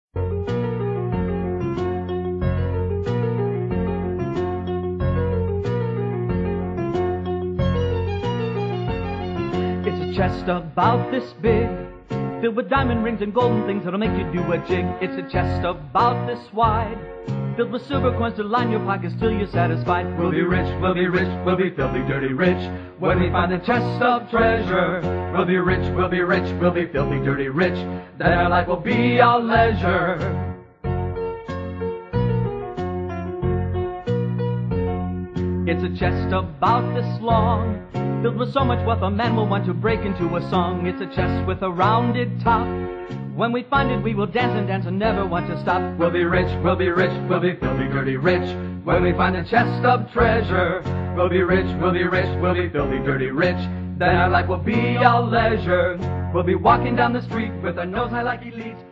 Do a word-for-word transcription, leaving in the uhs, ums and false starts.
It's a chest about this big, filled with diamond rings and golden things that'll make you do a jig. It's a chest about this wide, filled with silver coins to line your pockets till you're satisfied. We'll be rich, we'll be rich, we'll be filthy, dirty rich. When we find the chest of treasure, we'll be rich, we'll be rich, we'll be filthy, dirty rich. Then our life will be our leisure. It's a chest about this long, filled with so much wealth a man will want to break into a song. It's a chest with a rounded top. When we find it, we will dance and dance and never want to stop. We'll be rich, we'll be rich, we'll be filthy, dirty rich. When we find a chest of treasure, we'll be rich, we'll be rich, we'll be filthy, dirty rich. Then our life will be our leisure. We'll be walking down the street with our nose high like elites.